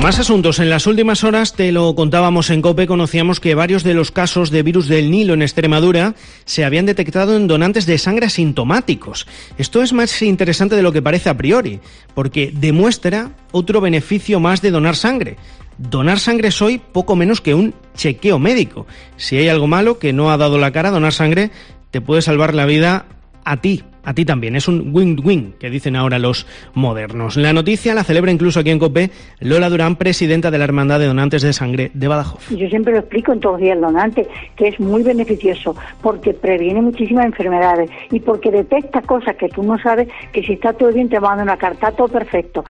Más asuntos. En las últimas horas, te lo contábamos en COPE, conocíamos que varios de los casos de virus del Nilo en Extremadura se habían detectado en donantes de sangre asintomáticos. Esto es más interesante de lo que parece a priori, porque demuestra otro beneficio más de donar sangre. Donar sangre es hoy poco menos que un chequeo médico. Si hay algo malo que no ha dado la cara, donar sangre te puede salvar la vida a ti también. Es un win-win, que dicen ahora los modernos. La noticia la celebra incluso aquí en COPE Lola Durán, presidenta de la Hermandad de Donantes de Sangre de Badajoz. Yo siempre lo explico en todos los días al donante, que es muy beneficioso, porque previene muchísimas enfermedades y porque detecta cosas que tú no sabes, que si está todo bien te manda una carta, todo perfecto.